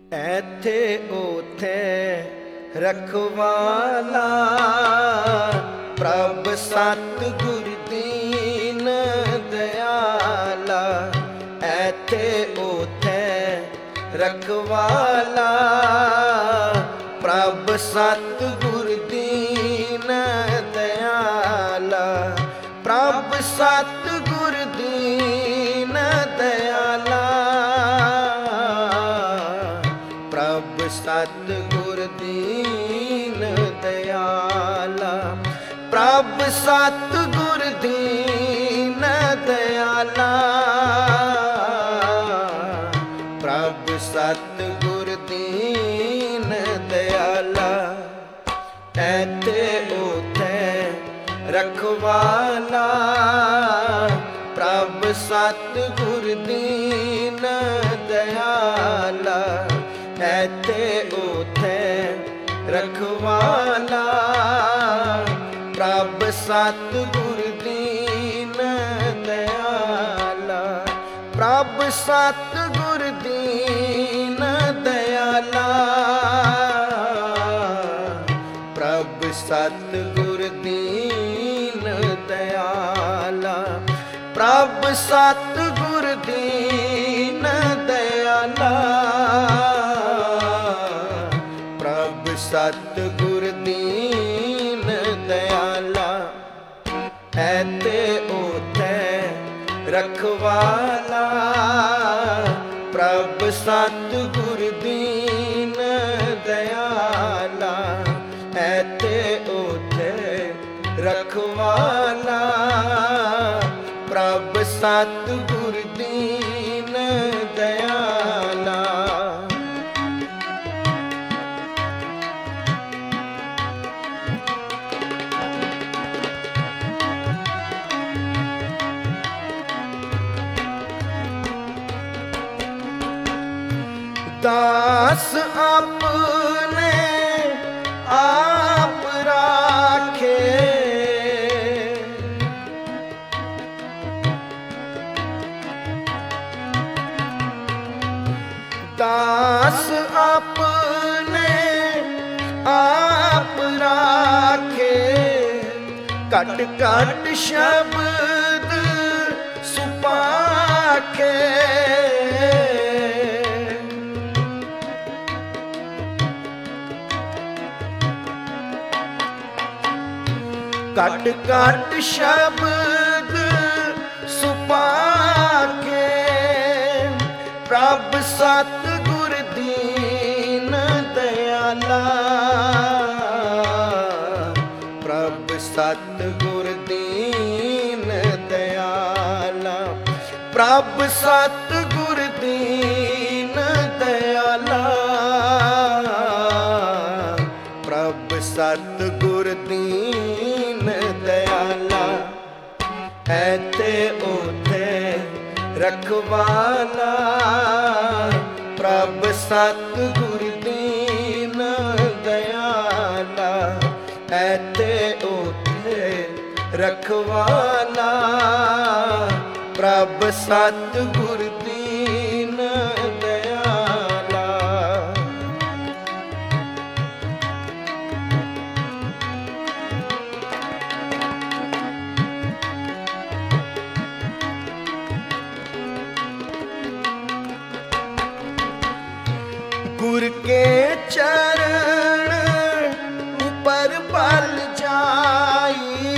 ਐਥੇ ਓਥੇ ਰਖਵਾਲਾ, ਪ੍ਰਭ ਸਤਿਗੁਰ ਦੀਨ ਦਿਆਲਾ। ਐਥੇ ਓਥੇ ਰਖਵਾਲਾ, ਪ੍ਰਭ ਸਤਿਗੁਰ ਦੀਨ ਦਿਆਲਾ। ਪ੍ਰਭ ਸਤਿਗੁਰ ਦੀਨ ਦਿਆਲਾ, ਪ੍ਰਭ ਸਤਿਗੁਰ ਦੀਨ ਦਿਆਲਾ। ਪ੍ਰਭ ਸਤਿਗੁਰ ਦੀਨ ਦਿਆਲਾ, ਪ੍ਰਭ ਸਤਿਗੁਰ ਦੀਨ ਦਿਆਲਾ। ਐਥੇ ਓਥੇ ਰਖਵਾਲਾ, ਪ੍ਰਭ ਸਤਿਗੁਰ ਦੀਨ ਦਿਆਲਾ। ਐਥੇ ਓਥੇ ਰਖਵਾਲਾ, ਪ੍ਰਭ ਸਤਿਗੁਰ ਦੀਨ ਦਿਆਲਾ। ਪ੍ਰਭ ਸਤਿਗੁਰ ਦੀਨ ਦਿਆਲਾ, ਪ੍ਰਭ ਸਤਿਗੁਰ ਦੀਨ ਦਿਆਲਾ। ਪ੍ਰਭ ਸਤਿਗੁਰ ਦੀਨ ਦਿਆਲਾ, ਪ੍ਰਭ ਸਤਿਗੁਰ ਦੀਨ ਦਿਆਲਾ। ਐਥੇ ਓਥੇ ਰਖਵਾਲਾ, ਪ੍ਰਭ ਸਤਿਗੁਰ ਦੀਨ ਦਿਆਲਾ। ਐਥੇ ਓਥੇ ਰਖਵਾਲਾ, ਪ੍ਰਭ ਸਤਿਗੁਰ ਦੀਨ ਦਿਆਲਾ। ਦਾਸ ਆਪਣੇ ਆਪ ਰਾਖੇ, ਦਾਸ ਆਪਣੇ ਆਪ ਰਾਖੇ। ਘਟ ਘਟ ਸ਼ਬਦ ਸੁਪਾਖੇ, ਘਟ ਘਟ ਸ਼ਬਦ ਸੁਪਾਖੇ। ਪ੍ਰਭ ਸਤਿਗੁਰ ਦੀਨ ਦਿਆਲਾ, ਪ੍ਰਭ ਸਤਿਗੁਰ ਦੀਨ ਦਿਆਲਾ। ਪ੍ਰਭ ਸਤਿਗੁਰ ਦੀਨ ਦਿਆਲਾ, ਪ੍ਰਭ ਸਤਿਗੁਰ ਦੀਨ ਦਿਆਲਾ। ਐਥੇ ਓਥੇ ਰਖਵਾਲਾ, ਪ੍ਰਭ ਸਤਿਗੁਰ ਦੀਨ ਦਿਆਲਾ। ਐਥੇ ਓਥੇ ਰਖਵਾਲਾ, ਪ੍ਰਭ ਸਤਿਗੁਰ ਦੀਨ ਦਿਆਲਾ। गुर के चरण ऊपर बल जाई,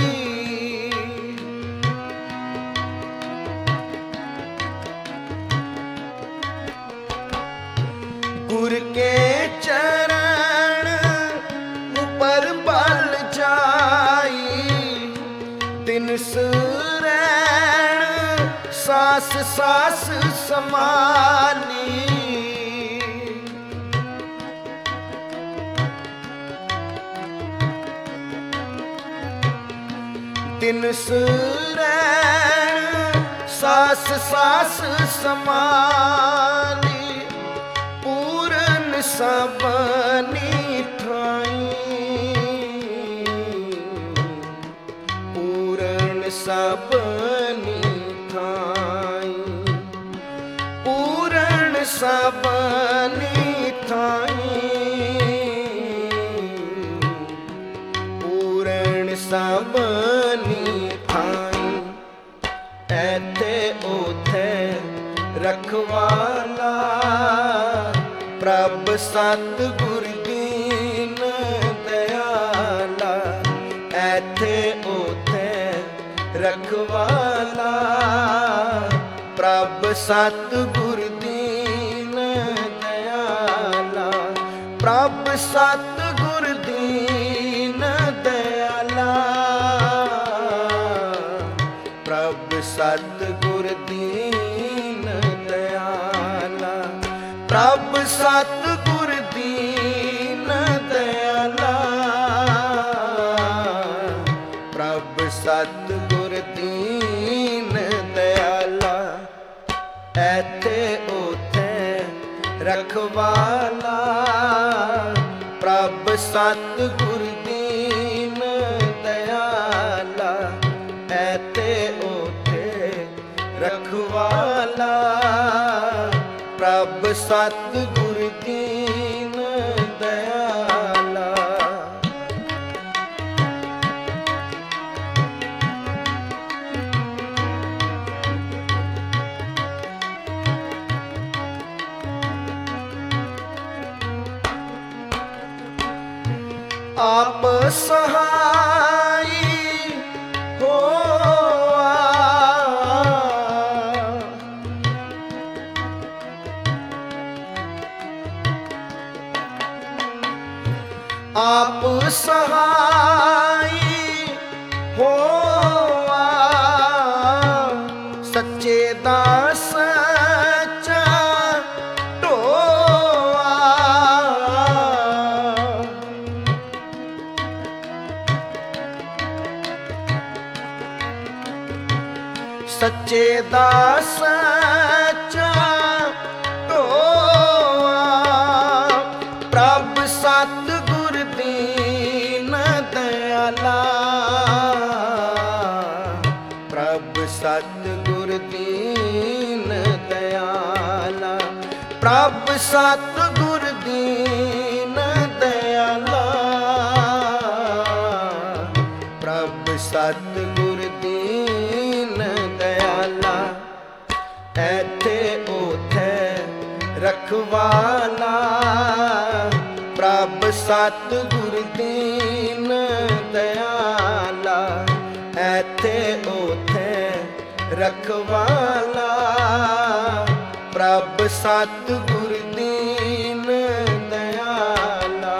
गुर के चरण ऊपर बल जाई। दिन सरैण सास सास समानी, दिन सरैण सास सास समानी। पूरन सबनी ठाई, पूरन सबनी ठाई। पूरन सबनी ਠਾਈ ਪੂਰਨ ਸਭਨੀ ਠਾਈ ਐਥੇ ਓਥੇ ਰਖਵਾਲਾ ਪ੍ਰਭ ਸਤਿਗੁਰ ਦੀਨ ਦਇਆਲਾ ਐਥੇ ਓਥੇ ਰਖਵਾਲਾ ਪ੍ਰਭ ਸਤਿਗੁਰ ਦੀਨ ਦਇਆਲਾ ਪ੍ਰਭ ਸਤਿਗੁਰ ਦੀਨ ਦਇਆਲਾ ਪ੍ਰਭ ਸਤਿਗੁਰ ਦੀਨ ਦਇਆਲਾ ਪ੍ਰਭ ਸਤਿਗੁਰ ਦੀਨ ਦਇਆਲਾ ਪ੍ਰਭ ਸਤਿਗੁਰ ਦੀਨ ਦਇਆਲਾ ਐਥੇ ਓਥੇ ਰਖਵਾਲਾ ਪ੍ਰਭ ਸਤਿਗੁਰ ਦੀਨ ਦਇਆਲਾ ਐਥੇ ਓਥੇ ਰਖਵਾਲਾ ਪ੍ਰਭ ਸਤਿਗੁਰ ਦੀਨ ਦਇਆਲਾ ਆਪ ਸਹਾਈ ਹੋਆ ਆਪ ਸਹਾਈ ਹੋਆ ਸੱਚੇ ਦਾ ਸੱਚਾ ਢੋਆ ਸੱਚੇ ਦਾ ਸੱਚਾ ਢੋਆ ਪ੍ਰਭ ਸਤਿਗੁਰ ਦੀਨ ਦਇਆਲਾ ਪ੍ਰਭ ਸਤਿਗੁਰ ਦੀਨ ਦਇਆਲਾ ਪ੍ਰਭ ਸਤਿਗੁਰ ਦੀਨ ਦਇਆਲਾ ਪ੍ਰਭ ਸਤਿਗੁਰ ਦੀਨ ਦਇਆਲਾ ਐਥੇ ਓਥੇ ਰਖਵਾਲਾ ਪ੍ਰਭ ਸਤਿਗੁਰ ਦੀਨ ਦਇਆਲਾ ਐਥੇ ਓਥੇ ਰਖਵਾਲਾ ਪ੍ਰਭ ਸਤਿਗੁਰ ਦੀਨ ਦਇਆਲਾ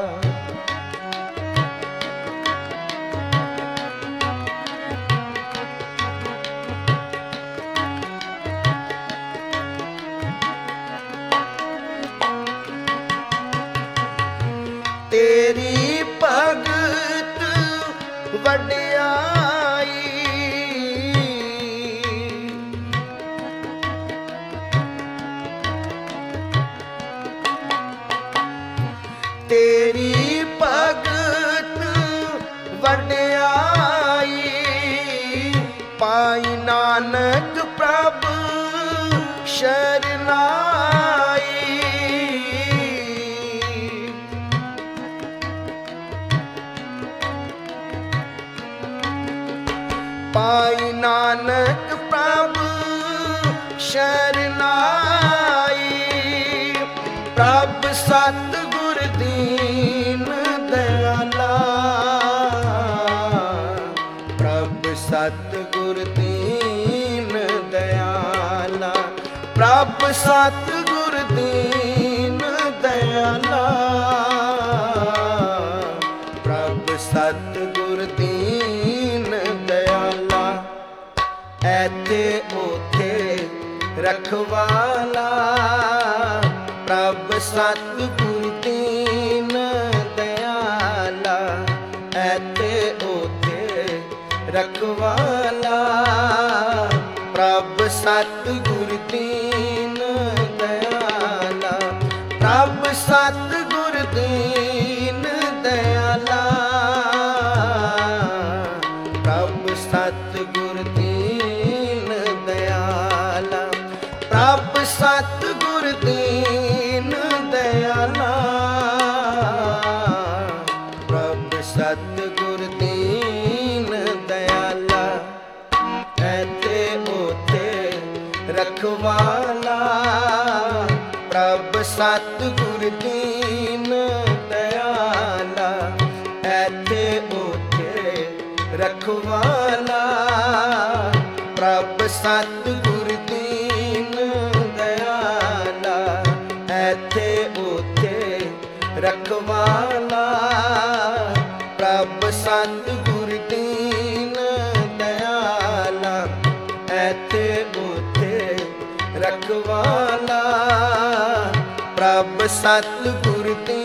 ਤੇਰੀ ਭਗਤ ਵਡਿਆਈ ਤੇਰੀ ਭਗਤ ਵਡਿਆਈ ਪਾਈ ਨਾਨਕ ਪ੍ਰਭ ਸ਼ਰਨਾਈ ਪਾਈ ਨਾਨਕ ਪ੍ਰਭ ਸ਼ਰਨਾਈ ਪ੍ਰਭ ਸਤਿਗੁਰ ਦੀਨ ਦਇਆਲਾ ਪ੍ਰਭ ਸਤਿਗੁਰ ਦੀਨ ਦਇਆਲਾ ਪ੍ਰਭ ਸਤਿਗੁਰ ਦੀਨ ਦਇਆਲਾ ਪ੍ਰਭ ਸਤਿਗੁਰ ਦੀਨ ਦਇਆਲਾ ਐਥੇ ਓਥੇ ਰਖਵਾਲਾ ਪ੍ਰਭ ਸਤਿਗੁਰ ਦੀਨ ਦਇਆਲਾ ਐਥੇ ਓਥੇ ਰਖਵਾਲਾ ਪ੍ਰਭ ਸਤਿਗੁਰ ਦੀਨ ਦਇਆਲਾ ਪ੍ਰਭ ਸਤਿਗੁਰ ਦੀਨ ਦਇਆਲਾ ਪ੍ਰਭ ਸਤਿਗੁਰ ਦੀਨ ਦਇਆਲਾ ਪ੍ਰਭ ਸਤਿਗੁਰ ਦੀਨ ਦਇਆਲਾ ਪ੍ਰਭ ਸਤਿਗੁਰ ਦੀਨ ਦਇਆਲਾ, ਐਥੇ ਓਥੇ ਰਖਵਾਲਾ। ਪ੍ਰਭ ਸਤਿਗੁਰ ਦੀਨ ਦਇਆਲਾ, ਐਥੇ ਓਥੇ ਰਖਵਾਲਾ। ਪ੍ਰਭ ਸਤਿਗੁਰ ਦੀਨ ਦਇਆਲਾ, ਐਥੇ ਓਥੇ ਰਖਵਾਲਾ। ਪ੍ਰਭ ਸਤਿਗੁਰ ਦੀਨ